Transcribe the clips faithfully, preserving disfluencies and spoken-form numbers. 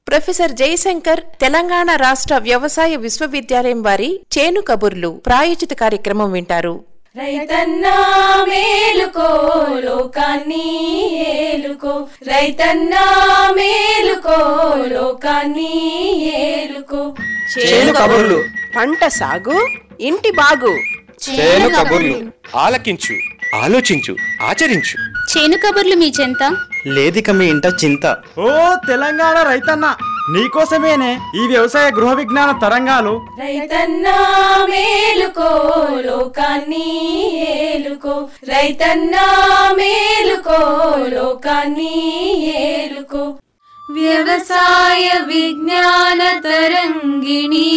Professor Jayashankar Telangana రాష్ట్ర వ్యవసాయ విశ్వవిద్యాలయం వారి చేను కబుర్లు ప్రాయోజిత కార్యక్రమం వింటారు. రైతన్నా మేలుకో లోకాన్ని ఏలుకో, రైతన్నా మేలుకో లోకాన్ని ఏలుకో. చేను కబుర్లు, పంట సాగు ఇంటి బాగు. చేను కబుర్లు ఆలకించు, ఆలోచించు, ఆచరించు. చేను కబుర్లు మీ చెంత లేదిక మీ ఇంట చింత. ఓ తెలంగాణ రైతన్న, నీకోసమేనే ఈ వ్యవసాయ గృహ విజ్ఞాన తరంగాలు. రైతన్నా మేలుకో లోకాన్ని ఏలుకో, రైతన్నా మేలుకో లోకాన్ని ఏలుకో. వ్యవసాయ విజ్ఞాన తరంగిణి,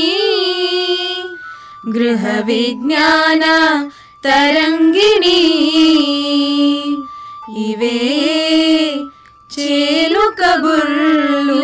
గృహ విజ్ఞాన తరంగిణి, ఇవే చేను కబుర్లు.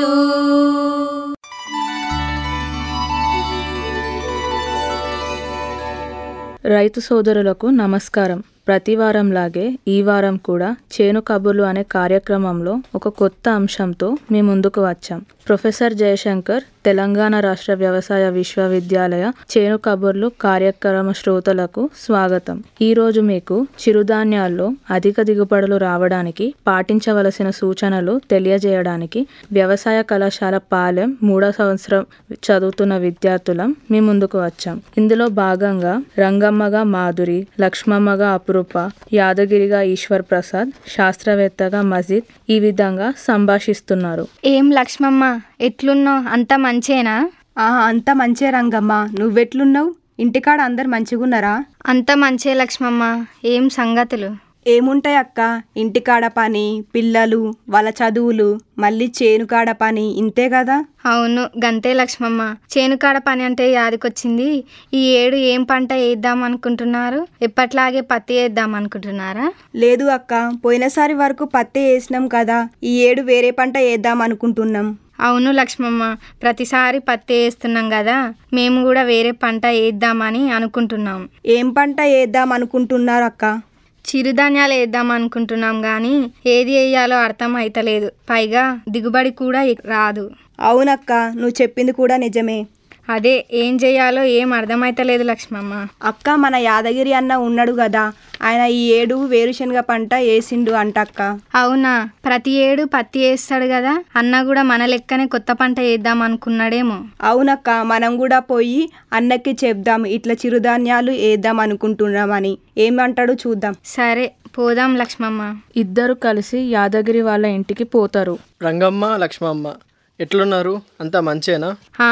రైతు సోదరులకు నమస్కారం. ప్రతి వారంలాగే ఈ వారం కూడా చేను కబుర్లు అనే కార్యక్రమంలో ఒక కొత్త అంశంతో మీ ముందుకు వచ్చాం. ప్రొఫెసర్ జయశంకర్ తెలంగాణ రాష్ట్ర వ్యవసాయ విశ్వవిద్యాలయ చేను కబుర్లు కార్యక్రమ శ్రోతలకు స్వాగతం. ఈ రోజు మీకు చిరుధాన్యాల్లో అధిక దిగుబడులు రావడానికి పాటించవలసిన సూచనలు తెలియజేయడానికి వ్యవసాయ కళాశాల పాలెం మూడో సంవత్సరం చదువుతున్న విద్యార్థులం మీ ముందుకు వచ్చాం. ఇందులో భాగంగా రంగమ్మగా మాధురి, లక్ష్మమ్మగా అపురూప, యాదగిరిగా ఈశ్వర్ ప్రసాద్, శాస్త్రవేత్తగా మజీద్ ఈ విధంగా సంభాషిస్తున్నారు. ఏం లక్ష్మమ్మ, ఎట్లున్నావు? అంత మంచేనా? అంత మంచే రంగమ్మ, నువ్వెట్లున్నావు? ఇంటికాడ అందరు మంచిగున్నారా? అంత మంచే లక్ష్మమ్మ. ఏం సంగతులు? ఏముంటాయి అక్క, ఇంటికాడ పని, పిల్లలు, వాళ్ళ చదువులు, మళ్ళీ చేనుకాడ పని, ఇంతే కదా. అవును గంతే లక్ష్మమ్మ. చేనుకాడ పని అంటే యాదికొచ్చింది. ఈ ఏడు ఏం పంట వేద్దాం అనుకుంటున్నారు? ఎప్పట్లాగే పత్తి వేద్దాం అనుకుంటున్నారా? లేదు అక్క, పోయినసారి వరకు పత్తి వేసినాం కదా, ఈ ఏడు వేరే పంట వేద్దాం అనుకుంటున్నాం. అవును లక్ష్మమ్మ, ప్రతిసారి పత్తి వేస్తున్నాం కదా, మేము కూడా వేరే పంట వేద్దామని అనుకుంటున్నాం. ఏం పంట వేద్దాం అనుకుంటున్నారు అక్క? చిరుధాన్యాలు వేద్దాం అనుకుంటున్నాం కానీ ఏది వేయాలో అర్థం అయితలేదు. పైగా దిగుబడి కూడా రాదు. అవునక్క, నువ్వు చెప్పింది కూడా నిజమే. అదే ఏం చేయాలో ఏం అర్థమైతలేదు లక్ష్మమ్మ. అక్క, మన యాదగిరి అన్న ఉన్నాడు కదా, ఆయన ఈ ఏడు వేరుశనగ పంట వేసిండు అంటక్క. అవునా? ప్రతి ఏడు పత్తి వేస్తాడు కదా, అన్న కూడా మన లెక్కనే కొత్త పంట వేద్దాం అనుకున్నాడేమో. అవునక్క, మనం కూడా పోయి అన్నకి చెప్దాం, ఇట్లా చిరుధాన్యాలు వేద్దాం అనుకుంటున్నామని. ఏమంటాడు చూద్దాం. సరే పోదాం లక్ష్మమ్మ. ఇద్దరు కలిసి యాదగిరి వాళ్ళ ఇంటికి పోతారు. రంగమ్మ, లక్ష్మమ్మ ఎట్లున్నారు? అంతా మంచేనా?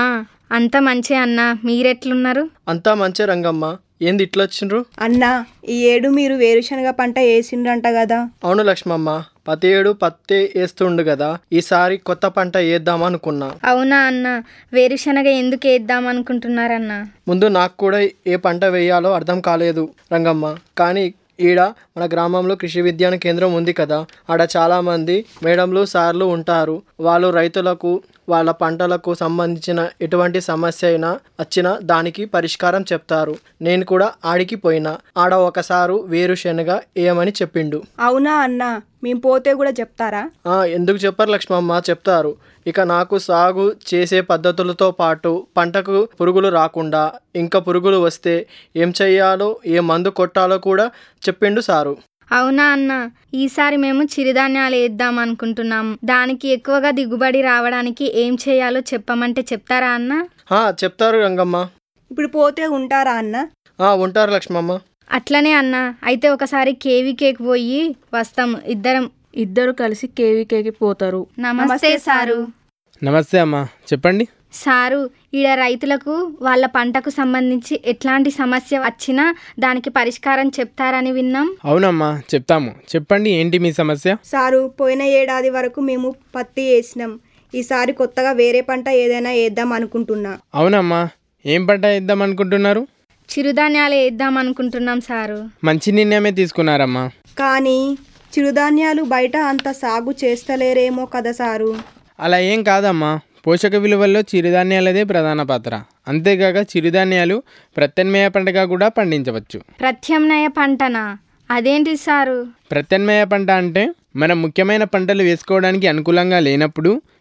అంత మంచి అన్న, మీరెట్లున్నారు? అంతా మంచే రంగమ్మ. ఏంది ఇట్లా వచ్చిండ్రు? అన్నా, ఈ ఏడు మీరు వేరుశనగ పంట వేసిండ్రంట కదా. అవును లక్ష్మమ్మ, ప్రతి ఏడు పత్తి వేస్తుండు కదా, ఈసారి కొత్త పంట వేద్దాం అనుకున్నా. అవునా అన్న? వేరుశనగ ఎందుకు వేద్దాం అనుకుంటున్నారన్న? ముందు నాకు కూడా ఏ పంట వేయాలో అర్థం కాలేదు రంగమ్మ. కానీ ఈడ మన గ్రామంలో కృషి విజ్ఞాన కేంద్రం ఉంది కదా, ఆడ చాలామంది మేడంలు, సార్లు ఉంటారు. వాళ్ళు రైతులకు వాళ్ళ పంటలకు సంబంధించిన ఎటువంటి సమస్య అయినా వచ్చినా దానికి పరిష్కారం చెప్తారు. నేను కూడా ఆడికి పోయినా, ఆడ ఒకసారి వేరుశనగ ఏమని చెప్పిండు. అవునా అన్న? మేము పోతే కూడా చెప్తారా? ఎందుకు చెప్పారు లక్ష్మమ్మ, చెప్తారు. ఇక నాకు సాగు చేసే పద్ధతులతో పాటు పంటకు పురుగులు రాకుండా, ఇంకా పురుగులు వస్తే ఏం చెయ్యాలో, ఏ మందు కొట్టాలో కూడా చెప్పిండు సారు. అవునా అన్న? ఈసారి మేము చిరుధాన్యాలు వేద్దాం అనుకుంటున్నాం. దానికి ఎక్కువగా దిగుబడి రావడానికి ఏం చేయాలో చెప్పమంటే చెప్తారా అన్న? చెప్తారు రంగమ్మ. ఇప్పుడు పోతే ఉంటారా అన్న? ఉంటారు లక్ష్మమ్మ. అట్లనే అన్న. అయితే ఒకసారి కేవీకేకి పోయి వస్తాము ఇద్దరం. ఇద్దరు కలిసి కేవీకేకి పోతారు. నమస్తే సారు. నమస్తే అమ్మా, చెప్పండి. సారు, ఈడ రైతులకు వాళ్ళ పంటకు సంబంధించి ఎట్లాంటి సమస్య వచ్చినా దానికి పరిష్కారం చెప్తారని విన్నాం. అవునమ్మా, చెప్తాము. చెప్పండి, ఏంటి మీ సమస్య? సారు, పోయిన ఏడాది వరకు మేము పత్తి వేసినాం. ఈసారి కొత్తగా వేరే పంట ఏదైనా వేద్దాం అనుకుంటున్నా. అవునమ్మా, ఏం పంట వేద్దాం అనుకుంటున్నారు? చిరుధాన్యాలు వేద్దాం అనుకుంటున్నాం సారు. మంచి నిర్ణయమే తీసుకున్నారమ్మా. కానీ చిరుధాన్యాలు బయట అంత సాగు చేస్తలేరేమో కదా సారు. అలా ఏం కాదమ్మా, పోషక విలువల్లో చిరుధాన్యాలదే ప్రధాన పాత్ర. అంతేకాక చిరుధాన్యాలు ప్రత్యామ్నాయ పంటగా కూడా పండించవచ్చు. ప్రత్యామ్నాయ పంటనా? అదేంటి సారు? ప్రత్యామ్నాయ పంట అంటే మనం ముఖ్యమైన పంటలు వేసుకోవడానికి అనుకూలంగా లేనప్పుడు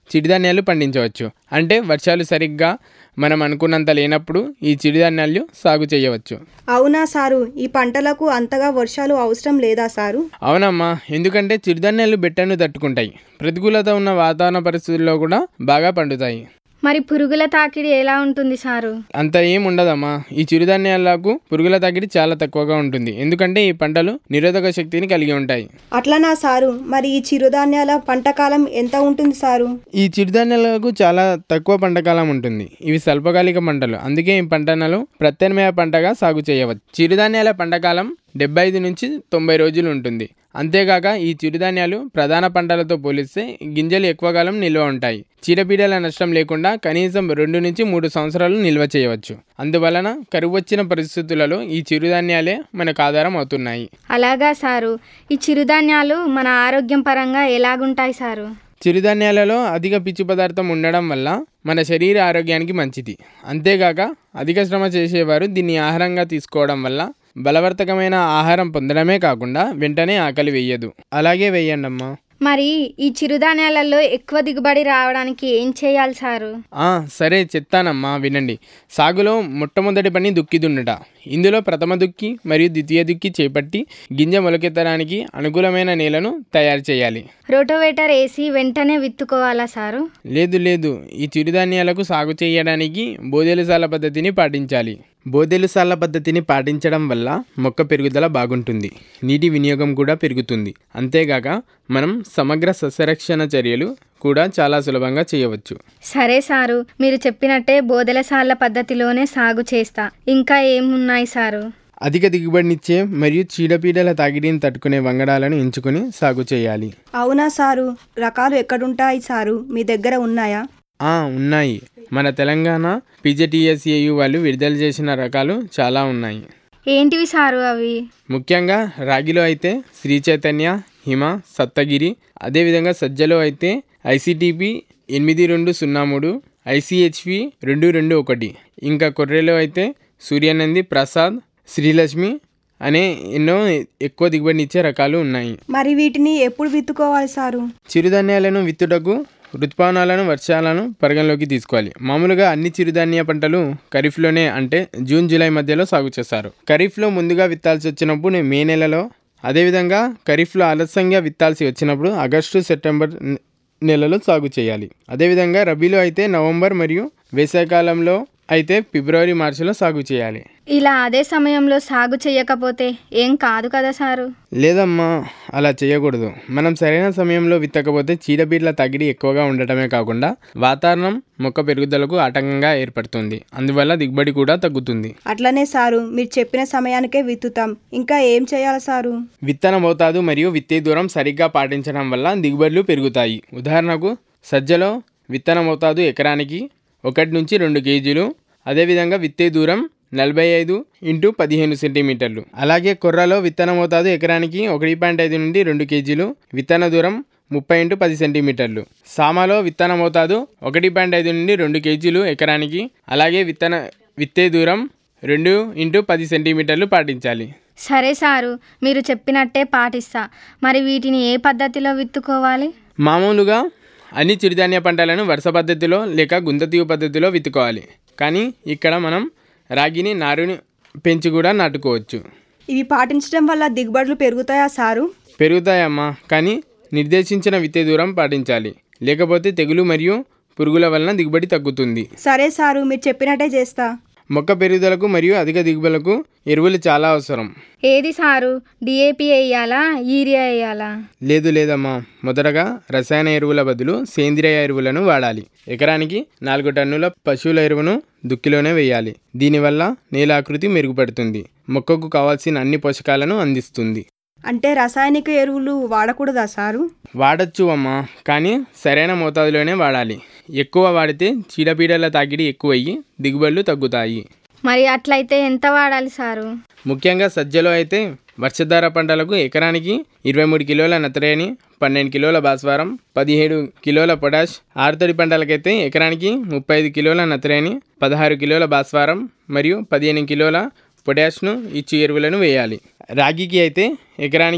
చిరుధాన్యాలు పండించవచ్చు. అంటే వర్షాలు సరిగ్గా మనం అనుకున్నంత లేనప్పుడు ఈ చిరుధాన్యాలు సాగు చేయవచ్చు. అవునా సారు, ఈ పంటలకు అంతగా వర్షాలు అవసరం లేదా సారు? అవునమ్మా, ఎందుకంటే చిరుధాన్యాలు బెట్టను తట్టుకుంటాయి. ప్రతికూలత ఉన్న వాతావరణ పరిస్థితుల్లో కూడా బాగా పండుతాయి. మరి పురుగుల తాకిడి ఎలా ఉంటుంది సారు? అంత ఏం ఉండదమ్మా. ఈ చిరుధాన్యాలకు పురుగుల తాకిడి చాలా తక్కువగా ఉంటుంది, ఎందుకంటే ఈ పంటలు నిరోధక శక్తిని కలిగి ఉంటాయి. అట్లనా సారు, మరి ఈ చిరుధాన్యాల పంట కాలం ఎంత ఉంటుంది సారు? ఈ చిరుధాన్యాలకు చాలా తక్కువ పంట కాలం ఉంటుంది. ఇవి స్వల్పకాలిక పంటలు, అందుకే ఈ పంటలను ప్రత్యామ్నాయ పంటగా సాగు చేయవచ్చు. చిరుధాన్యాల పంట కాలం డెబ్బై ఐదు నుంచి తొంభై రోజులు ఉంటుంది. అంతేకాక ఈ చిరుధాన్యాలు ప్రధాన పంటలతో పోలిస్తే గింజలు ఎక్కువ కాలం నిల్వ ఉంటాయి. చీడపీడల నష్టం లేకుండా కనీసం రెండు నుంచి మూడు సంవత్సరాలు నిల్వ చేయవచ్చు. అందువలన కరువు వచ్చిన పరిస్థితులలో ఈ చిరుధాన్యాలే మనకు ఆధారం అవుతున్నాయి. అలాగా సారు, ఈ చిరుధాన్యాలు మన ఆరోగ్యం పరంగా ఎలాగుంటాయి సారు? చిరుధాన్యాలలో అధిక పీచు పదార్థం ఉండడం వల్ల మన శరీర ఆరోగ్యానికి మంచిది. అంతేకాక అధిక శ్రమ చేసేవారు దీన్ని ఆహారంగా తీసుకోవడం వల్ల బలవర్ధకమైన ఆహారం పొందడమే కాకుండా వెంటనే ఆకలి వేయదు. అలాగే వేయండి అమ్మా. మరి ఈ చిరుధాన్యాలలో ఎక్కువ దిగుబడి రావడానికి ఏం చేయాలి సారు? ఆ సరే చెప్తానమ్మా, వినండి. సాగులో మొట్టమొదటి పని దుక్కి దున్నుట. ఇందులో ప్రథమ దుక్కి మరియు ద్వితీయ దుక్కి చేపట్టి గింజ మొలకెత్తడానికి అనుకూలమైన నేలను తయారు చేయాలి. రోటోవేటర్ వేసి వెంటనే విత్తుకోవాలా సారు? లేదు లేదు, ఈ చిరుధాన్యాలకు సాగు చేయడానికి బోదెలుసాల పద్ధతిని పాటించాలి. బోదెలుసాల పద్ధతిని పాటించడం వల్ల మొక్క పెరుగుదల బాగుంటుంది, నీటి వినియోగం కూడా పెరుగుతుంది. అంతేగాక మనం సమగ్ర సస్యరక్షణ చర్యలు కూడా చాలా సులభంగా చేయవచ్చు. సరే సారు, మీరు చెప్పినట్టే బోదెలసాల పద్ధతిలోనే సాగు చేస్తా. ఇంకా ఏమున్నాయి సారు? అధిక దిగుబడినిచ్చే మరియు చీడపీడల తాకిడిని తట్టుకునే వంగడాలను ఎంచుకొని సాగు చేయాలి. అవునా సారు, రకాలు ఎక్కడుంటాయి సారు, మీ దగ్గర ఉన్నాయా? ఆ ఉన్నాయి. మన తెలంగాణ పీజేటీఎస్ఏయు వాళ్ళు విడుదల చేసిన రకాలు చాలా ఉన్నాయి. ఏంటివి సారు అవి? ముఖ్యంగా రాగిలో అయితే శ్రీ చైతన్య, హిమ, సప్తగిరి, అదేవిధంగా సజ్జలో అయితే ఐసిటిపి ఎనిమిది రెండు సున్నా మూడు, ఐసిహెచ్పి రెండు రెండు ఒకటి, ఇంకా కొర్రెలో అయితే సూర్యానంది, ప్రసాద్, శ్రీలక్ష్మి అనే ఎన్నో ఎక్కువ దిగుబడినిచ్చే రకాలు ఉన్నాయి. మరి వీటిని ఎప్పుడు విత్తుకోవాలి సారు? చిరుధాన్యాలను విత్తుటకు ఋతుపవనాలను, వర్షాలను పరిగణలోకి తీసుకోవాలి. మామూలుగా అన్ని చిరుధాన్య పంటలు ఖరీఫ్లోనే, అంటే జూన్ జూలై మధ్యలో సాగు చేస్తారు. ఖరీఫ్లో ముందుగా విత్తాల్సి వచ్చినప్పుడు మే నెలలో, అదేవిధంగా ఖరీఫ్లో ఆలస్యంగా విత్తాల్సి వచ్చినప్పుడు ఆగస్టు సెప్టెంబర్ నెలలో సాగు చేయాలి. అదేవిధంగా రబీలో అయితే నవంబర్ మరియు వేసవికాలంలో అయితే ఫిబ్రవరి మార్చిలో సాగు చేయాలి. ఇలా అదే సమయంలో సాగు చేయకపోతే ఏం కాదు కదా సారు? లేదమ్మా, అలా చేయకూడదు. మనం సరైన సమయంలో విత్తకపోతే చీడపీడల తగిడి ఎక్కువగా ఉండటమే కాకుండా వాతావరణం మొక్క పెరుగుదలకు ఆటంకంగా ఏర్పడుతుంది. అందువల్ల దిగుబడి కూడా తగ్గుతుంది. అట్లనే సారు, మీరు చెప్పిన సమయానికే విత్తుతాం. ఇంకా ఏం చేయాలి సారు? విత్తన మోతాదు మరియు విత్తే దూరం సరిగ్గా పాటించడం వల్ల దిగుబడులు పెరుగుతాయి. ఉదాహరణకు సజ్జలో విత్తన మోతాదు ఎకరానికి ఒకటి నుంచి రెండు కేజీలు, అదేవిధంగా విత్తే దూరం నలభై ఐదు ఇంటూ పదిహేను సెంటీమీటర్లు. అలాగే కొర్రలో విత్తన మోతాదు ఎకరానికి ఒకటి పాయింట్ ఐదు నుండి రెండు కేజీలు, విత్తన దూరం ముప్పై ఇంటూ పది సెంటీమీటర్లు. సామలో విత్తన మోతాదు ఒకటి పాయింట్ ఐదు నుండి రెండు కేజీలు ఎకరానికి, అలాగే విత్తన విత్తే దూరం రెండు ఇంటూ పది సెంటీమీటర్లు పాటించాలి. సరే సారు, మీరు చెప్పినట్టే పాటిస్తా. మరి వీటిని ఏ పద్ధతిలో విత్తుకోవాలి? మామూలుగా అన్ని చిరుధాన్య పంటలను వరుస పద్ధతిలో లేక గుంతతీగు పద్ధతిలో విత్తుకోవాలి. కానీ ఇక్కడ మనం రాగిని నారుని పెంచి కూడా నాటుకోవచ్చు. ఇవి పాటించడం వల్ల దిగుబడులు పెరుగుతాయా సారు? పెరుగుతాయమ్మా, కానీ నిర్దేశించిన విత్తే దూరం పాటించాలి. లేకపోతే తెగులు మరియు పురుగుల వలన దిగుబడి తగ్గుతుంది. సరే సారు, మీరు చెప్పినట్టే చేస్తా. మొక్క పెరుగుదలకు మరియు అధిక దిగుబడులకు ఎరువులు చాలా అవసరం. ఏది సారు, డిఏపి వేయాలా, యూరియా వేయాలా? లేదు లేదమ్మా, మొదటగా రసాయన ఎరువుల బదులు సేంద్రియ ఎరువులను వాడాలి. ఎకరానికి నాలుగు టన్నుల పశువుల ఎరువును దుక్కిలోనే వేయాలి. దీనివల్ల నేల ఆకృతి మెరుగుపడుతుంది, మొక్కకు కావాల్సిన అన్ని పోషకాలను అందిస్తుంది. అంటే రసాయనిక ఎరువులు వాడకూడదా సారు? వాడచ్చు అమ్మా, కానీ సరైన మోతాదులోనే వాడాలి. ఎక్కువ వాడితే చీడపీడల తాకిడి ఎక్కువయ్యి దిగుబడులు తగ్గుతాయి. మరి అట్లయితే ఎంత వాడాలి సారు? ముఖ్యంగా సజ్జలో అయితే వర్షధార పంటలకు ఎకరానికి ఇరవై మూడు కిలోల నత్రజని, పన్నెండు కిలోల భాస్వరం, పదిహేడు కిలోల పొటాష్. ఆరుతడి పంటలకైతే ఎకరానికి ముప్పై ఐదు కిలోల నత్రజని, పదహారు కిలోల భాస్వరం మరియు పదిహేను కిలోల పొటాష్ను ఇచ్చి ఎరువులను వేయాలి. రాగికి అయితే ఎకరానికి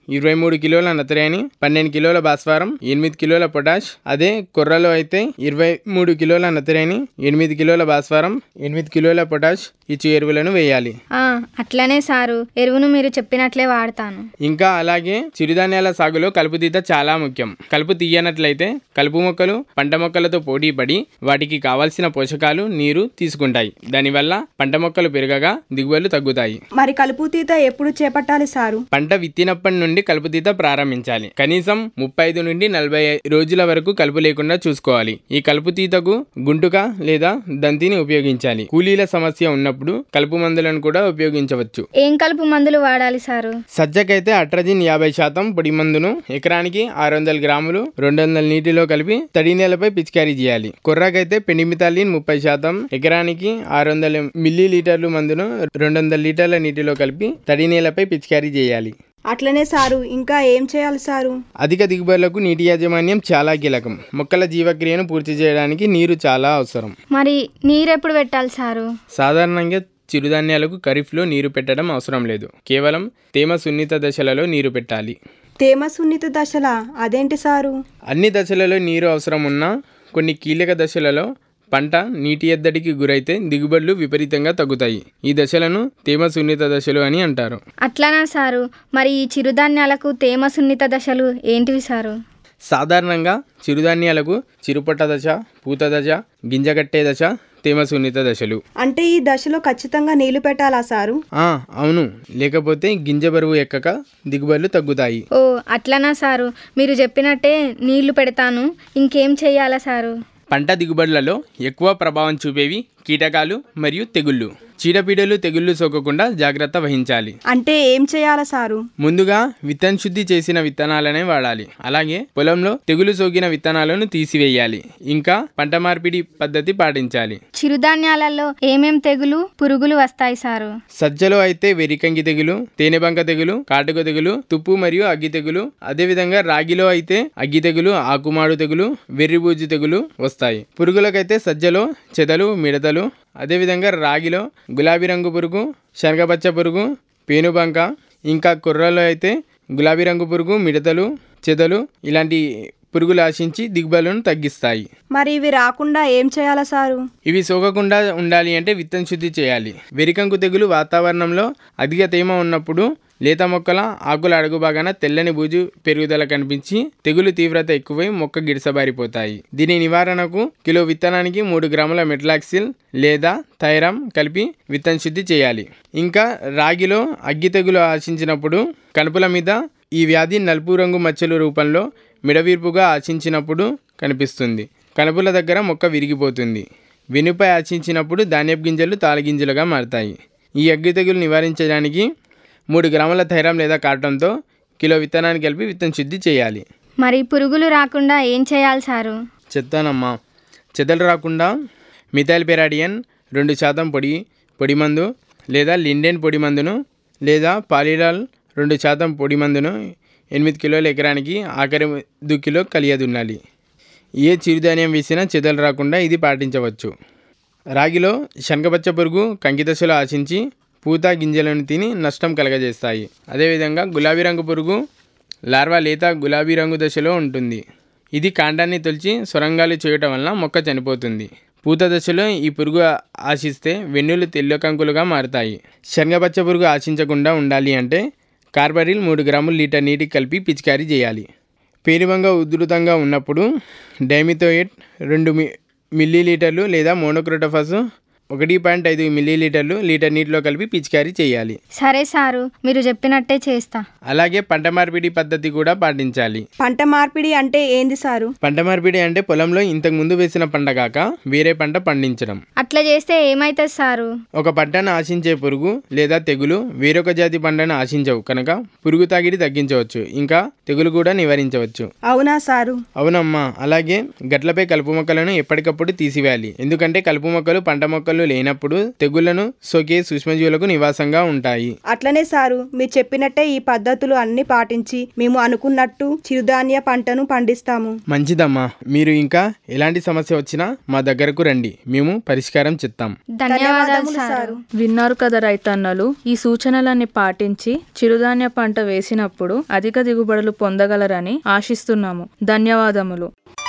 ఇరవై మూడు కిలోల నత్రయాని, పన్నెండు కిలోల భాస్వరం, ఎనిమిది కిలోల పొటాష్. అదే కొర్రలో అయితే ఇరవై మూడు కిలోల నత్రయాని, ఎనిమిది కిలోల భాస్వరం, ఎనిమిది కిలోల పొటాష్ ఇచ్చు ఎరువులను వేయాలి. ఆ, అట్లనే సారు, ఎరువును మీరు చెప్పినట్లే వాడతాను. ఇంకా అలాగే చిరుధాన్యాల సాగులో కలుపు తీత చాలా ముఖ్యం. కలుపు తీయనట్లయితే కలుపు మొక్కలు పంట మొక్కలతో పోటీ పడి వాటికి కావాల్సిన పోషకాలు, నీరు తీసుకుంటాయి. దానివల్ల పంట మొక్కలు పెరగగా దిగుబడులు తగ్గుతాయి. మరి కలుపు తీత ఎప్పుడు చేపట్టాలి సారు? పంట విత్తినప్పటి నుండి కలుపు తీత ప్రారంభించాలి. కనీసం ముప్పై ఐదు నుండి నలభై రోజుల వరకు కలుపు లేకుండా చూసుకోవాలి. ఈ కలుపు తీతకు గుంటుక లేదా దంతిని ఉపయోగించాలి. కూలీల సమస్య ఉన్నప్పుడు కలుపు మందులను కూడా ఉపయోగించవచ్చు. ఏం కలుపు మందులు వాడాలి సారు? సజ్జకైతే అట్రజిన్ యాభై శాతం పొడి మందును ఎకరానికి ఆరు వందల గ్రాములు రెండు వందల నీటిలో కలిపి తడి నేలపై పిచికారీ చేయాలి. కొర్రకైతే పెండిమిథాలిన్ ముప్పై శాతం ఎకరానికి ఆరు వందల మిల్లీ లీటర్లు మందును రెండు వందల లీటర్ల నీటిలో కలిపి తడి నేలపై పిచికారీ చేయాలి. అట్లనే సారు, ఇంకా ఏం చేయాలి సారు? అధిక దిగుబడులకు నీటి యాజమాన్యం చాలా కీలకం. మొక్కల జీవక్రియను పూర్తి చేయడానికి నీరు చాలా అవసరం. మరి నీరు ఎప్పుడు పెట్టాలి సారు? సాధారణంగా చిరుధాన్యాలకు ఖరీఫ్లో నీరు పెట్టడం అవసరం లేదు. కేవలం తేమ సున్నిత దశలలో నీరు పెట్టాలి. తేమ సున్నిత దశలా? అదేంటి సారు? అన్ని దశలలో నీరు అవసరం ఉన్నా కొన్ని కీలక దశలలో పంట నీటి ఎద్దడికి గురైతే దిగుబడులు విపరీతంగా తగ్గుతాయి. ఈ దశలను తేమ సున్నిత దశలు అని అంటారు. అట్లానా సారు? మరి ఈ చిరుధాన్యాలకు తేమ సున్నిత దశలు ఏంటివి సారు? సాధారణంగా చిరుధాన్యాలకు చిరుపట్ట దశ, పూత దశ, గింజగట్టే దశ తేమ సున్నిత దశలు. అంటే ఈ దశలో ఖచ్చితంగా నీళ్లు పెట్టాలా సారు? ఆ అవును, లేకపోతే గింజ బరువు ఎక్కక దిగుబడులు తగ్గుతాయి. ఓ అట్లనా సారు, మీరు చెప్పినట్టే నీళ్లు పెడతాను. ఇంకేం చెయ్యాలా సారు? పంట దిగుబడులలో ఎక్కువ ప్రభావం చూపేవి కీటకాలు మరియు తెగుళ్ళు. చీడపీడలు, తెగుళ్ళు సోకకుండా జాగ్రత్త వహించాలి. అంటే ఏం చేయాలా సారు? ముందుగా విత్తన శుద్ధి చేసిన విత్తనాలనే వాడాలి. అలాగే పొలంలో తెగులు సోకిన విత్తనాలను తీసివేయాలి. ఇంకా పంట మార్పిడి పద్ధతి పాటించాలి. చిరుధాన్యాలలో ఏమేం తెగులు, పురుగులు వస్తాయి సారు? సజ్జలో అయితే వెరికంగి తెగులు, తేనెబంక తెగులు, కాటుక తెగులు, తుప్పు మరియు అగ్గి తెగులు. అదేవిధంగా రాగిలో అయితే అగ్గి తెగులు, ఆకుమాడు తెగులు, వెర్రిబూజు తెగులు వస్తాయి. పురుగులకైతే సజ్జలో చెదలు, మిడతలు. అదేవిధంగా రాగిలో గులాబీ రంగు పురుగు, శనగపచ్చ పురుగు, పేనుబంక. ఇంకా కొర్రలో అయితే గులాబీ రంగు పురుగు, మిడతలు, చెదలు ఇలాంటి పురుగులు ఆశించి దిగుబడులను తగ్గిస్తాయి. మరి ఇవి రాకుండా ఏం చేయాలా సారు? ఇవి సోకకుండా ఉండాలి అంటే విత్తన శుద్ధి చేయాలి. వెరికంకు తెగులు వాతావరణంలో అధిక తేమ ఉన్నప్పుడు లేత మొక్కల ఆకుల అడుగు భాగాన తెల్లని బూజు పెరుగుదల కనిపించి తెగులు తీవ్రత ఎక్కువై మొక్క గిడసబారిపోతాయి. దీని నివారణకు కిలో విత్తనానికి మూడు గ్రాముల మెట్లాక్సిల్ లేదా థైరామ్ కలిపి విత్తన శుద్ధి చేయాలి. ఇంకా రాగిలో అగ్గి తెగులు ఆశించినప్పుడు కనుపుల మీద ఈ వ్యాధి నలుపు రంగు మచ్చల రూపంలో మిడవీర్పుగా ఆశించినప్పుడు కనిపిస్తుంది. కనుపుల దగ్గర మొక్క విరిగిపోతుంది. వెనుపై ఆశించినప్పుడు ధాన్యపు గింజలు తాళగింజలుగా మారుతాయి. ఈ అగ్గి తెగులు నివారించడానికి మూడు గ్రాముల థైరామ్ లేదా కాటన్తో కిలో విత్తనాన్ని కలిపి విత్తన శుద్ధి చేయాలి. మరి పురుగులు రాకుండా ఏం చేయాలి సారు? చెప్తానమ్మా. చెదలు రాకుండా మిథైల్ పెరాడియన్ రెండు శాతం పొడి పొడి మందు లేదా లిండెన్ పొడి మందును లేదా పాలిడాల్ రెండు శాతం పొడి మందును ఎనిమిది కిలోల ఎకరానికి ఆఖరి దుక్కిలో కలియదున్నాలి. ఏ చిరుధాన్యం వేసినా చెదలు రాకుండా ఇది పాటించవచ్చు. రాగిలో శనగపచ్చ పురుగు కంకి దశలో ఆశించి పూత గింజలను తిని నష్టం కలగజేస్తాయి. అదేవిధంగా గులాబీ రంగు పురుగు లార్వా లేత గులాబీ రంగు దశలో ఉంటుంది. ఇది కాండాన్ని తొలిచి సొరంగాలు చేయటం వలన మొక్క చనిపోతుంది. పూత దశలో ఈ పురుగు ఆశిస్తే వెన్నులు తెల్ల కంకులుగా మారుతాయి. శనగపచ్చ పురుగు ఆశించకుండా ఉండాలి అంటే కార్బరిల్ మూడు గ్రాములు లీటర్ నీటికి కలిపి పిచికారీ చేయాలి. పేనుబంక ఉధృతంగా ఉన్నప్పుడు డైమిథోయేట్ రెండు మి మిల్లీ లీటర్లు లేదా మోనోక్రోటోఫాస్ ఒకటి పాయింట్ ఐదు మిల్లీలీటర్లు లీటర్ నీటిలో కలిపి పిచికారీ చేయాలి. సరే సారు, మీరు చెప్పినట్టే చేస్తా. అలాగే పంట మార్పిడి పద్ధతి కూడా పాటించాలి. పంట మార్పిడి అంటే ఏంది సారు? పంట మార్పిడి అంటే పొలంలో ఇంతకు ముందు వేసిన పంట కాక వేరే పంట పండించడం. అట్లా చేస్తే ఏమైతుంది సారు? ఒక పంటను ఆశించే పురుగు లేదా తెగులు వేరొక జాతి పంటను ఆశించవు కనుక పురుగు తాకిడి తగ్గించవచ్చు, ఇంకా తెగులు కూడా నివారించవచ్చు. అవునా సారు? అవునమ్మా. అలాగే గట్లపై కలుపు మొక్కలను ఎప్పటికప్పుడు తీసివేయాలి. ఎందుకంటే కలుపు మొక్కలు పంట మొక్కలు మొక్కలు లేనప్పుడు తెగుళ్లను సోకే సూక్ష్మజీవులకు నివాసంగా ఉంటాయి. అట్లనే సారు, మీరు చెప్పినట్టే ఈ పద్ధతులు అన్ని పాటించి మేము అనుకున్నట్టు చిరుధాన్య పంటను పండిస్తాము. మంచిదమ్మా. మీరు ఇంకా ఎలాంటి సమస్య వచ్చినా మా దగ్గరకు రండి, మేము పరిష్కారం చెప్తాం. ధన్యవాదాలు సారు. విన్నారు కదా రైతన్నలు, ఈ సూచనలన్నీ పాటించి చిరుధాన్య పంట వేసినప్పుడు అధిక దిగుబడులు పొందగలరని ఆశిస్తున్నాము. ధన్యవాదములు.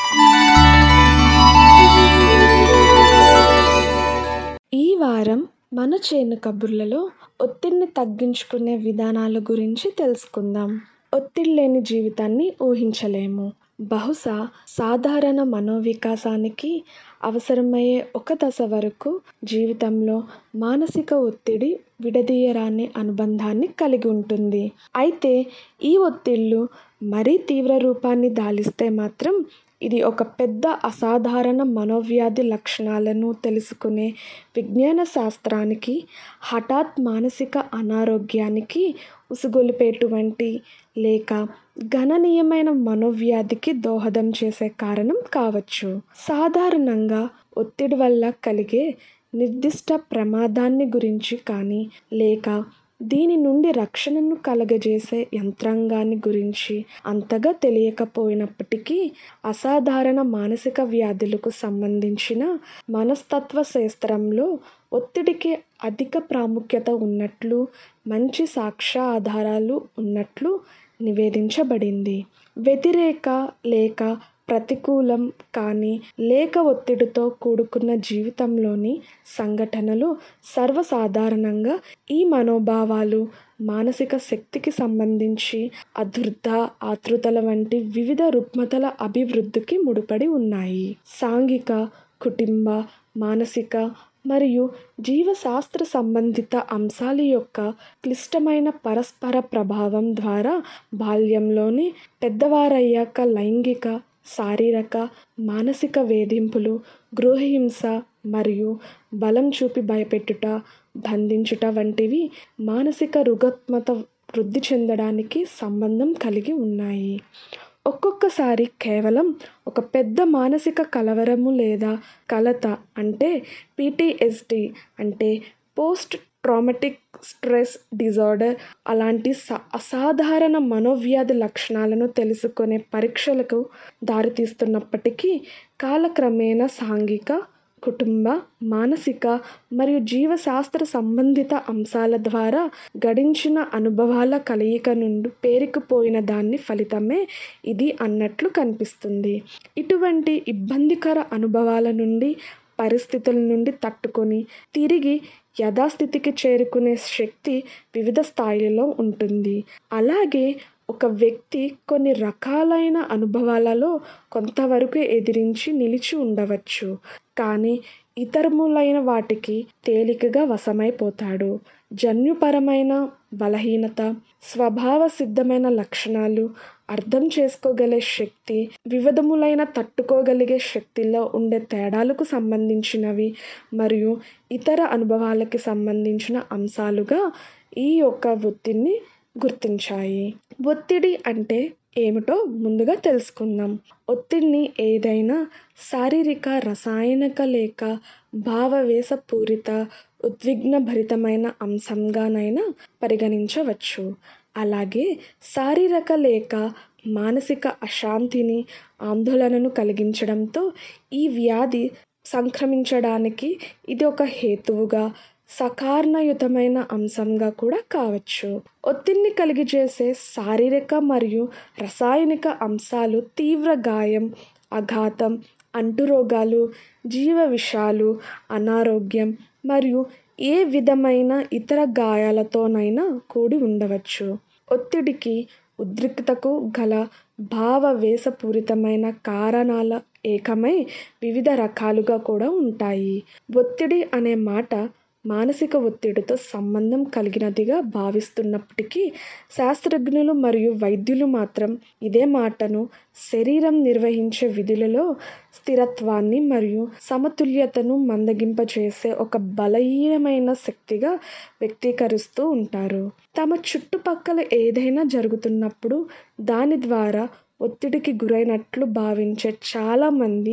ఈ వారం మన చేను కబుర్లలో ఒత్తిడిని తగ్గించుకునే విధానాల గురించి తెలుసుకుందాం. ఒత్తిడి లేని జీవితాన్ని ఊహించలేము. బహుశా సాధారణ మనోవికాసానికి అవసరమయ్యే ఒక దశ వరకు జీవితంలో మానసిక ఒత్తిడి విడదీయరాని అనుబంధాన్ని కలిగి ఉంటుంది. అయితే ఈ ఒత్తిళ్లు మరీ తీవ్ర రూపాన్ని దాలిస్తే మాత్రం ఇది ఒక పెద్ద అసాధారణ మనోవ్యాధి లక్షణాలను తెలుసుకునే విజ్ఞాన శాస్త్రానికి, హఠాత్ మానసిక అనారోగ్యానికి, ఉసుగొలిపేటువంటి లేక గణనీయమైన మనోవ్యాధికి దోహదం చేసే కారణం కావచ్చు. సాధారణంగా ఒత్తిడి వల్ల కలిగే నిర్దిష్ట ప్రమాదాన్ని గురించి కానీ లేక దీని నుండి రక్షణను కలగజేసే యంత్రాంగాన్ని గురించి అంతగా తెలియకపోయినప్పటికీ అసాధారణ మానసిక వ్యాధులకు సంబంధించిన మనస్తత్వ శాస్త్రంలో ఒత్తిడికి అధిక ప్రాముఖ్యత ఉన్నట్లు, మంచి సాక్ష్య ఆధారాలు ఉన్నట్లు నివేదించబడింది. వ్యతిరేక లేక ప్రతికూలం కానీ లేక ఒత్తిడితో కూడుకున్న జీవితంలోని సంఘటనలు సర్వసాధారణంగా ఈ మనోభావాలు, మానసిక శక్తికి సంబంధించి ఆదుర్ద, ఆతృతల వంటి వివిధ రుగ్మతల అభివృద్ధికి ముడిపడి ఉన్నాయి. సాంఘిక, కుటుంబ, మానసిక మరియు జీవశాస్త్ర సంబంధిత అంశాల యొక్క క్లిష్టమైన పరస్పర ప్రభావం ద్వారా బాల్యంలోనే పెద్దవారయ్యాక లైంగిక, శారీరక, మానసిక వేధింపులు, గృహహింస మరియు బలం చూపి భయపెట్టుట, బంధించుట వంటివి మానసిక రుగ్మత వృద్ధి చెందడానికి సంబంధం కలిగి ఉన్నాయి. ఒక్కొక్కసారి కేవలం ఒక పెద్ద మానసిక కలవరము లేదా కలత అంటే పీటీఎస్డి అంటే పోస్ట్ ట్రామాటిక్ స్ట్రెస్ డిజార్డర్ అలాంటి స అసాధారణ మనోవ్యాధి లక్షణాలను తెలుసుకునే పరీక్షలకు దారితీస్తున్నప్పటికీ కాలక్రమేణా సాంఘిక, కుటుంబ, మానసిక మరియు జీవశాస్త్ర సంబంధిత అంశాల ద్వారా గడించిన అనుభవాల కలయిక నుండి పేరుకుపోయిన దాని ఫలితమే ఇది అన్నట్లు కనిపిస్తుంది. ఇటువంటి ఇబ్బందికర అనుభవాల నుండి, పరిస్థితుల నుండి తట్టుకొని తిరిగి యథాస్థితికి చేరుకునే శక్తి వివిధ స్థాయిలలో ఉంటుంది. అలాగే ఒక వ్యక్తి కొన్ని రకాలైన అనుభవాలలో కొంతవరకు ఎదిరించి నిలిచి ఉండవచ్చు, కానీ ఇతరములైన వాటికి తేలికగా వశమైపోతాడు. జన్యుపరమైన బలహీనత, స్వభావ సిద్ధమైన లక్షణాలు, అర్థం చేసుకోగలే శక్తి, వివిధములైన తట్టుకోగలిగే శక్తిలో ఉండే తేడాలకు సంబంధించినవి మరియు ఇతర అనుభవాలకి సంబంధించిన అంశాలుగా ఈ యొక్క ఒత్తిడిని గుర్తించాయి. ఒత్తిడి అంటే ఏమిటో ముందుగా తెలుసుకుందాం. ఒత్తిడిని ఏదైనా శారీరక, రసాయనిక లేక భావవేశపూరిత, ఉద్విగ్నభరితమైన అంశంగానైనా పరిగణించవచ్చు. అలాగే శారీరక లేక మానసిక అశాంతిని, ఆందోళనను కలిగించడంతో ఈ వ్యాధి సంక్రమించడానికి ఇది ఒక హేతువుగా, సకారణయుతమైన అంశంగా కూడా కావచ్చు. ఒత్తిడిని కలిగజేసే శారీరక మరియు రసాయనిక అంశాలు తీవ్ర గాయం, ఆఘాతం, అంటురోగాలు, జీవ విషాలు, అనారోగ్యం మరియు ఏ విధమైన ఇతర గాయాలతోనైనా కూడి ఉండవచ్చు. ఒత్తిడికి, ఉద్రిక్తతకు గల భావవేశపూరితమైన కారణాల ఏకమై వివిధ రకాలుగా కూడా ఉంటాయి. ఒత్తిడి అనే మాట మానసిక ఒత్తిడితో సంబంధం కలిగినదిగా భావిస్తున్నప్పటికీ శాస్త్రజ్ఞులు మరియు వైద్యులు మాత్రం ఇదే మాటను శరీరం నిర్వహించే విధులలో స్థిరత్వాన్ని మరియు సమతుల్యతను మందగింపచేసే ఒక బలహీనమైన శక్తిగా వ్యక్తీకరిస్తూ ఉంటారు. తమ చుట్టుపక్కల ఏదైనా జరుగుతున్నప్పుడు దాని ద్వారా ఒత్తిడికి గురైనట్లు భావించే చాలామంది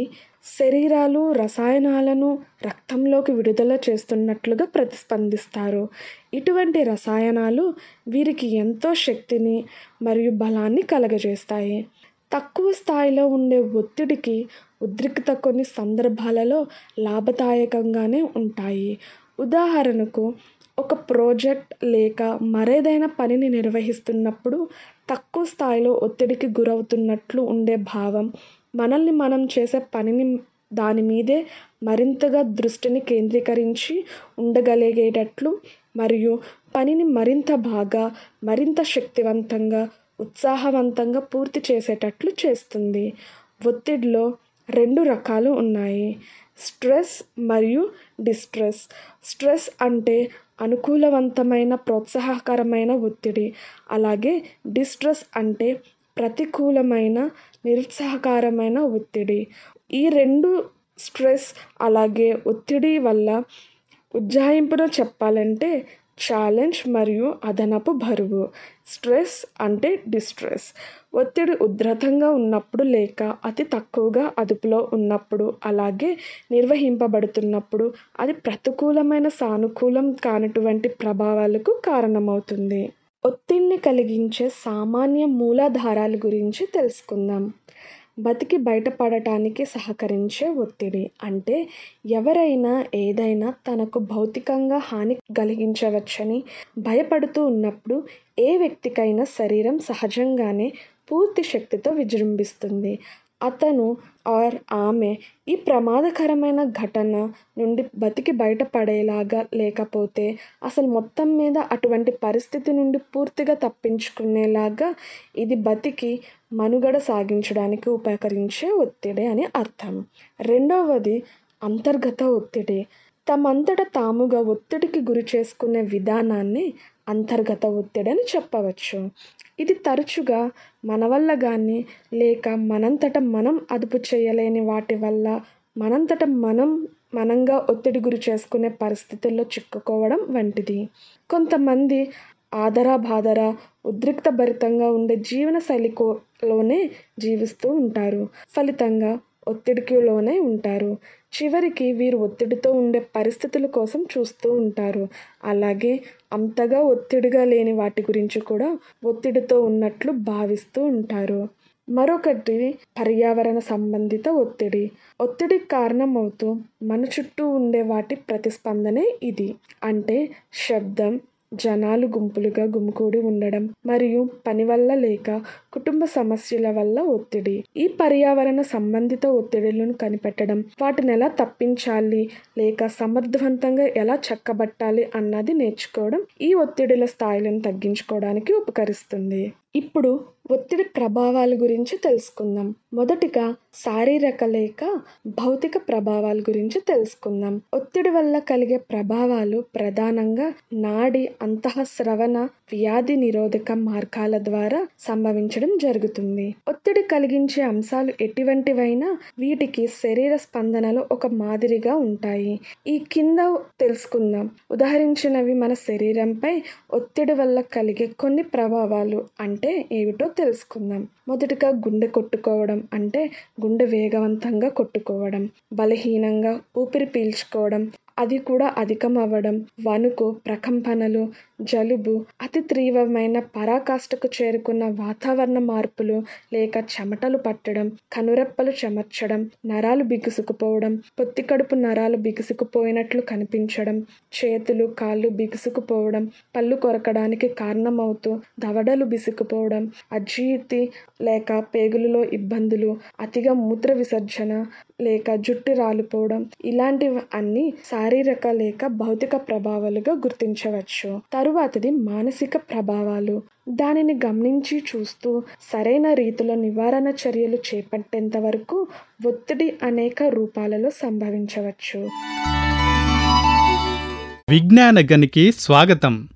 శరీరాలు రసాయనాలను రక్తంలోకి విడుదల చేస్తున్నట్లుగా ప్రతిస్పందిస్తారు. ఇటువంటి రసాయనాలు వీరికి ఎంతో శక్తిని మరియు బలాన్ని కలగజేస్తాయి. తక్కువ స్థాయిలో ఉండే ఒత్తిడికి ఉద్రిక్తత కొన్ని సందర్భాలలో లాభదాయకంగానే ఉంటాయి. ఉదాహరణకు, ఒక ప్రాజెక్ట్ లేక మరేదైనా పనిని నిర్వహిస్తున్నప్పుడు తక్కువ స్థాయిలో ఒత్తిడికి గురవుతున్నట్లు ఉండే భావం మనల్ని మనం చేసే పనిని దాని మీదే మరింతగా దృష్టిని కేంద్రీకరించి ఉండగలిగేటట్లు మరియు పనిని మరింత బాగా, మరింత శక్తివంతంగా, ఉత్సాహవంతంగా పూర్తి చేసేటట్లు చేస్తుంది. ఒత్తిడిలో రెండు రకాలు ఉన్నాయి: స్ట్రెస్ మరియు డిస్ట్రెస్. స్ట్రెస్ అంటే అనుకూలవంతమైన ప్రోత్సాహకరమైన ఒత్తిడి. అలాగే డిస్ట్రెస్ అంటే ప్రతికూలమైన నిరుత్సాహకరమైన ఒత్తిడి. ఈ రెండు స్ట్రెస్ అలాగే ఒత్తిడి వల్ల ఉజ్జాయింపును చెప్పాలంటే ఛాలెంజ్ మరియు అదనపు బరువు. స్ట్రెస్ అంటే డిస్ట్రెస్. ఒత్తిడి ఉధృతంగా ఉన్నప్పుడు లేక అతి తక్కువగా అదుపులో ఉన్నప్పుడు, అలాగే నిర్వహింపబడుతున్నప్పుడు అది ప్రతికూలమైన సానుకూలం కానటువంటి ప్రభావాలకు కారణమవుతుంది. ఒత్తిడిని కలిగించే సామాన్య మూలాధారాల గురించి తెలుసుకుందాం. బతికి బయటపడటానికి సహకరించే ఒత్తిడి అంటే ఎవరైనా ఏదైనా తనకు భౌతికంగా హాని కలిగించవచ్చని భయపడుతూ ఉన్నప్పుడు ఏ వ్యక్తికైనా శరీరం సహజంగానే పూర్తి శక్తితో విజృంభిస్తుంది. అతను ఆర్ ఆమె ఈ ప్రమాదకరమైన ఘటన నుండి బతికి బయటపడేలాగా, లేకపోతే అసలు మొత్తం మీద అటువంటి పరిస్థితి నుండి పూర్తిగా తప్పించుకునేలాగా ఇది బతికి మనుగడ సాగించడానికి ఉపకరించే ఒత్తిడి అని అర్థం. రెండవది అంతర్గత ఒత్తిడి. తమంతట తాముగా ఒత్తిడికి గురి చేసుకునే విధానాన్ని అంతర్గత ఒత్తిడి అని చెప్పవచ్చు. ఇది తరచుగా మన వల్ల కానీ లేక మనంతట మనం అదుపు చేయలేని వాటి వల్ల మనంతట మనం మనంగా ఒత్తిడి గురి చేసుకునే పరిస్థితుల్లో చిక్కుకోవడం వంటిది. కొంతమంది ఆదరా బాదరా ఉద్రిక్త భరితంగా ఉండే జీవన శైలిలోనే జీవిస్తూ ఉంటారు. ఫలితంగా ఒత్తిడికి లోనే ఉంటారు. చివరికి వీరు ఒత్తిడితో ఉండే పరిస్థితుల కోసం చూస్తూ ఉంటారు. అలాగే అంతగా ఒత్తిడిగా లేని వాటి గురించి కూడా ఒత్తిడితో ఉన్నట్లు భావిస్తూ ఉంటారు. మరొకటి పర్యావరణ సంబంధిత ఒత్తిడి. ఒత్తిడికి కారణమవుతూ మన చుట్టూ ఉండే వాటి ప్రతిస్పందనే ఇది. అంటే శబ్దం, జనాలు గుంపులుగా గుమికూడి ఉండడం మరియు పని వల్ల లేక కుటుంబ సమస్యల వల్ల ఒత్తిడి. ఈ పర్యావరణ సంబంధిత ఒత్తిడులను కనిపెట్టడం, వాటిని ఎలా తప్పించాలి లేక సమర్థవంతంగా ఎలా చక్కబట్టాలి అన్నది నేర్చుకోవడం ఈ ఒత్తిడిల స్థాయిలను తగ్గించుకోవడానికి ఉపకరిస్తుంది. ఇప్పుడు ఒత్తిడి ప్రభావాల గురించి తెలుసుకుందాం. మొదటిగా శారీరక లేక భౌతిక ప్రభావాల గురించి తెలుసుకుందాం. ఒత్తిడి వల్ల కలిగే ప్రభావాలు ప్రధానంగా నాడి అంతఃస్రవణ వ్యాధి నిరోధక మార్గాల ద్వారా సంభవించడం జరుగుతుంది. ఒత్తిడి కలిగించే అంశాలు ఎటువంటివైనా వీటికి శరీర స్పందనలు ఒక మాదిరిగా ఉంటాయి. ఈ కింద తెలుసుకుందాం. ఉదాహరించినవి మన శరీరంపై ఒత్తిడి వల్ల కలిగే కొన్ని ప్రభావాలు అంటే ఏమిటో తెలుసుకుందాం. మొదటిగా గుండె కొట్టుకోవడం అంటే గుండె వేగవంతంగా కొట్టుకోవడం, బలహీనంగా ఊపిరి పీల్చుకోవడం, అది కూడా అధికం అవ్వడం, వణుకు, ప్రకంపనలు, జలుబు, అతి తీవ్రమైన పరాకాష్ఠకు చేరుకున్న వాతావరణ మార్పులు లేక చెమటలు పట్టడం, కనురెప్పలు చెమర్చడం, నరాలు బిగుసుకుపోవడం, పొత్తి కడుపు నరాలు బిగుసుకుపోయినట్లు కనిపించడం, చేతులు కాళ్ళు బిగుసుకుపోవడం, పళ్ళు కొరకడానికి కారణమవుతూ దవడలు బిగుసుకుపోవడం, అజీర్తి లేక పేగులలో ఇబ్బందులు, అతిగా మూత్ర విసర్జన లేక జుట్టు రాలిపోవడం, ఇలాంటివి అన్ని శారీరక లేక భౌతిక ప్రభావాలుగా గుర్తించవచ్చు. తరువాతది మానసిక ప్రభావాలు. దానిని గమనించి చూస్తూ సరైన రీతిలో నివారణ చర్యలు చేపట్టేంత వరకు ఒత్తిడి అనేక రూపాలలో సంభవించవచ్చు. విజ్ఞాన గనికి స్వాగతం.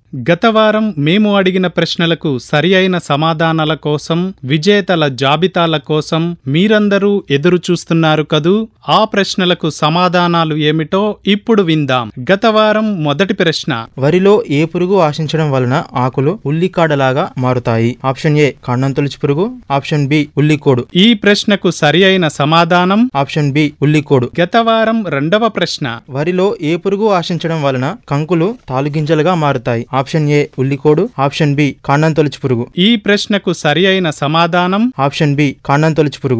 గత వారం మేము అడిగిన ప్రశ్నలకు సరి అయిన సమాధానాల కోసం, విజేతల జాబితాల కోసం మీరందరూ ఎదురు చూస్తున్నారు కదూ. ఆ ప్రశ్నలకు సమాధానాలు ఏమిటో ఇప్పుడు విందాం. గత వారం మొదటి ప్రశ్న: వరిలో ఏ పురుగు ఆశించడం వలన ఆకులు ఉల్లికాడలాగా మారుతాయి? ఆప్షన్ ఏ కాండం తొలచు పురుగు, ఆప్షన్ బి ఉల్లికోడు. ఈ ప్రశ్నకు సరి అయిన సమాధానం ఆప్షన్ బి ఉల్లికోడు. గత వారం రెండవ ప్రశ్న: వరిలో ఏ పురుగు ఆశించడం వలన కంకులు తాలుగింజలుగా మారుతాయి? ఆప్షన్ ఏ ఉల్లికోడు, ఆప్షన్ బి కాండం తొలచు పురుగు. ఈ ప్రశ్నకు సరి అయిన సమాధానం ఆప్షన్ బి కాండం తొలచు పురుగు.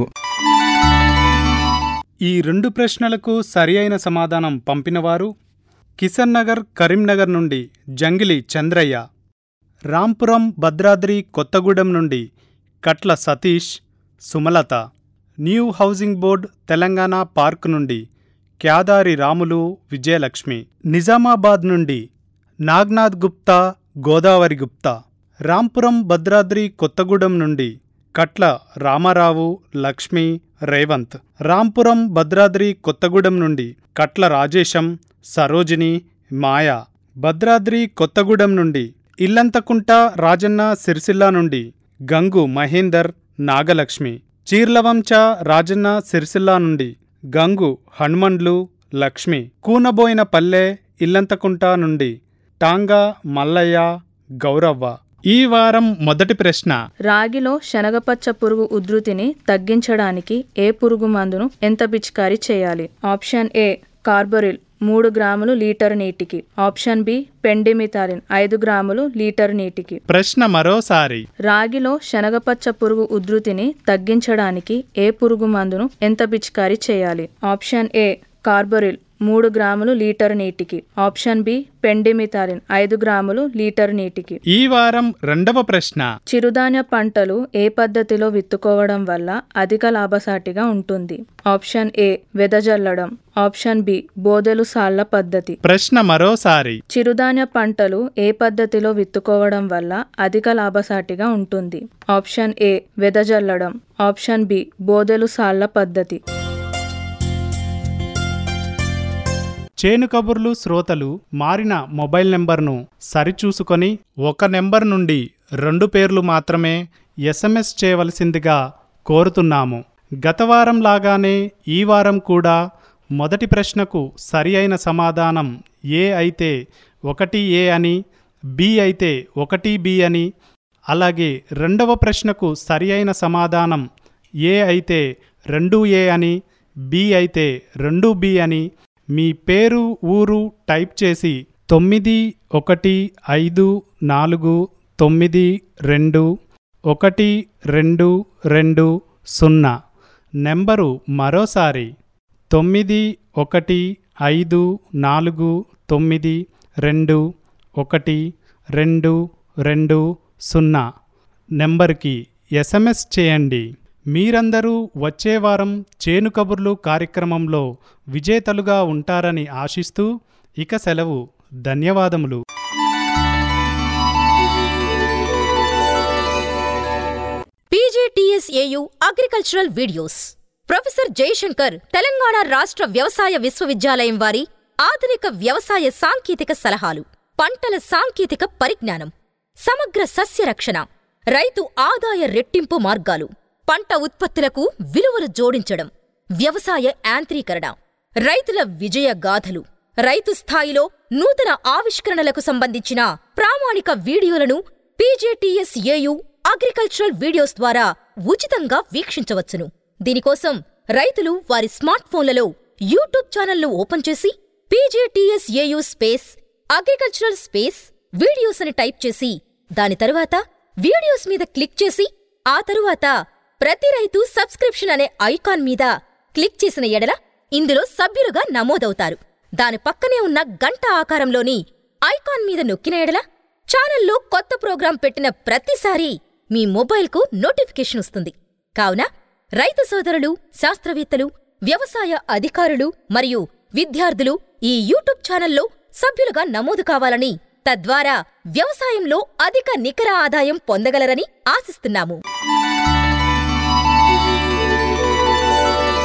ఈ రెండు ప్రశ్నలకు సరి అయిన సమాధానం పంపినవారు కిషన్ నగర్, కరీంనగర్ నుండి జంగిలి చంద్రయ్య, రాంపురం, భద్రాద్రి కొత్తగూడెం నుండి Katla Satish, Sumalatha, new housing board Telangana park నుండి క్యాదారి రాములు, విజయలక్ష్మి, నిజామాబాద్ నుండి నాగ్నాథ్ గుప్తా, గోదావరి గుప్తా, రాంపురం, భద్రాద్రి కొత్తగూడెం నుండి కట్ల రామారావు, లక్ష్మి, రేవంత్, రాంపురం, భద్రాద్రి కొత్తగూడెం నుండి కట్ల రాజేశం, సరోజిని, మాయా, భద్రాద్రి కొత్తగూడెం నుండి ఇల్లంతకుంట రాజన్న సిరిసిల్ల నుండి గంగు మహేందర్, నాగలక్ష్మి, చీర్లవంచ రాజన్న సిరిసిల్ల నుండి గంగు హనుమండ్లు, లక్ష్మి, కూనబోయిన పల్లె ఇల్లంతకుంట నుండి టాంగా మల్లయ్య, గౌరవ్వ. ఈ వారం మొదటి ప్రశ్న: రాగిలో శనగపచ్చ పురుగు ఉధృతిని తగ్గించడానికి ఏ పురుగు మందును ఎంత పిచికారీ చేయాలి? ఆప్షన్ ఏ కార్బొరిల్ మూడు గ్రాములు లీటర్ నీటికి, ఆప్షన్ బి పెండిమిథాలిన్ ఐదు గ్రాములు లీటర్ నీటికి. ప్రశ్న మరోసారి: రాగిలో శనగపచ్చ పురుగు ఉధృతిని తగ్గించడానికి ఏ పురుగు మందును ఎంత పిచికారీ చేయాలి? ఆప్షన్ ఏ కార్బొరిల్ మూడు గ్రాములు లీటర్ నీటికి, ఆప్షన్ బి పెండిమిథాలిన్ ఐదు గ్రాములు లీటర్ నీటికి. ఈ వారం రెండవ ప్రశ్న: చిరుధాన్య పంటలు ఏ పద్ధతిలో విత్తుకోవడం వల్ల అధిక లాభసాటిగా ఉంటుంది? ఆప్షన్ ఏ వెదజల్లడం, ఆప్షన్ బి బోదెలు సాళ్ల పద్ధతి. ప్రశ్న మరోసారి: చిరుధాన్య పంటలు ఏ పద్ధతిలో విత్తుకోవడం వల్ల అధిక లాభసాటిగా ఉంటుంది? ఆప్షన్ ఏ వెదజల్లడం, ఆప్షన్ బి బోదెలు సాళ్ల పద్ధతి. చేను కబుర్లు శ్రోతలు మారిన మొబైల్ నెంబర్ను సరిచూసుకొని ఒక నెంబర్ నుండి రెండు పేర్లు మాత్రమే ఎస్ఎంఎస్ చేయవలసిందిగా కోరుతున్నాము. గత వారం లాగానే ఈ వారం కూడా మొదటి ప్రశ్నకు సరి అయిన సమాధానం ఏ అయితే ఒకటి ఏ అని, బి అయితే ఒకటి బి అని, అలాగే రెండవ ప్రశ్నకు సరి అయిన సమాధానం ఏ అయితే రెండు ఏ అని, బి అయితే రెండు బి అని మీ పేరు, ఊరు టైప్ చేసి తొమ్మిది ఒకటి ఐదు నాలుగు తొమ్మిది రెండు ఒకటి రెండు రెండు సున్నా నెంబరు మరోసారి తొమ్మిది ఒకటి ఐదు నాలుగు తొమ్మిది రెండు ఒకటి రెండు రెండు సున్నా నెంబర్కి ఎస్ఎంఎస్ చేయండి. మీరందరూ వచ్చే వారం చేను కబుర్లు కార్యక్రమంలో విజేతలుగా ఉంటారని ఆశిస్తూ ఇక సెలవు. ధన్యవాదములు. PGTSAU agricultural videos. Professor Jayashankar Telangana రాష్ట్ర వ్యవసాయ విశ్వవిద్యాలయం వారి ఆధునిక వ్యవసాయ సాంకేతిక సలహాలు, పంటల సాంకేతిక పరిజ్ఞానం, సమగ్ర సస్య రక్షణ, రైతు ఆదాయ రెట్టింపు మార్గాలు, పంట ఉత్పత్తులకు విలువలు జోడించడం, వ్యవసాయ యాంత్రీకరణ, రైతుల విజయ గాథలు, రైతు స్థాయిలో నూతన ఆవిష్కరణలకు సంబంధించిన ప్రామాణిక వీడియోలను పీజేటీఎస్ఏయు అగ్రికల్చరల్ వీడియోస్ ద్వారా ఉచితంగా వీక్షించవచ్చును. దీనికోసం రైతులు వారి స్మార్ట్ ఫోన్లలో యూట్యూబ్ ఛానల్ను ఓపెన్ చేసి PJTSAU space agricultural space videos అని టైప్ చేసి దాని తరువాత వీడియోస్ మీద క్లిక్ చేసి ఆ తరువాత ప్రతి రైతు సబ్స్క్రిప్షన్ అనే ఐకాన్ మీద క్లిక్ చేసిన ఎడల ఇందులో సభ్యులుగా నమోదవుతారు. దాని పక్కనే ఉన్న గంట ఆకారంలోని ఐకాన్ మీద నొక్కిన ఎడల ఛానల్లో కొత్త ప్రోగ్రాం పెట్టిన ప్రతిసారీ మీ మొబైల్కు నోటిఫికేషన్ వస్తుంది. కావున రైతు సోదరులు, శాస్త్రవేత్తలు, వ్యవసాయ అధికారులు మరియు విద్యార్థులు ఈ యూట్యూబ్ ఛానల్లో సభ్యులుగా నమోదు కావాలని, తద్వారా వ్యవసాయంలో అధిక నికర ఆదాయం పొందగలరని ఆశిస్తున్నాము.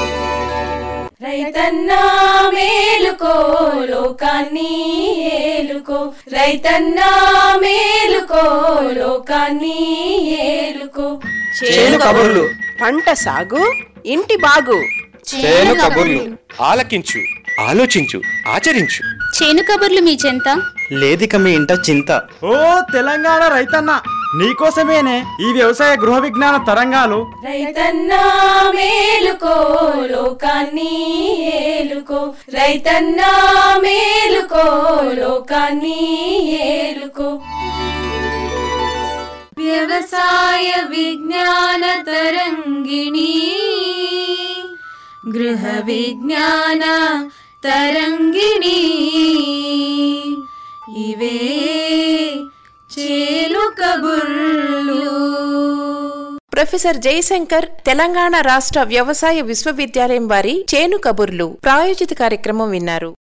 రైతన్నా మేలుకో, లోకాన్ని ఏలుకో. ఏలుకో రైతన్నా మేలుకో లోకాన్ని ఏలుకో చేను కబుర్లు పంట సాగు ఇంటి బాగు చేను కబుర్లు ఆలకించు ఆలోచించు ఆచరించు చేను కబుర్లు మీ చెంత లేదిక మీ ఇంట చింత ఓ తెలంగాణ రైతన్న నీకోసమేనే ఈ వ్యవసాయ గృహ విజ్ఞాన తరంగాలు. రైతన్నా మేలుకో లోకాన్ని ఏలుకో రైతన్నా మేలుకో లోకాన్ని ఏలుకో వ్యవసాయ విజ్ఞాన తరంగిణి గృహ విజ్ఞాన తరంగిణి ఇవే చేను కబుర్లు. ప్రొఫెసర్ జయశంకర్ తెలంగాణ రాష్ట్ర వ్యవసాయ విశ్వవిద్యాలయం వారి చేను కబుర్లు ప్రాయోజిత కార్యక్రమం విన్నారు.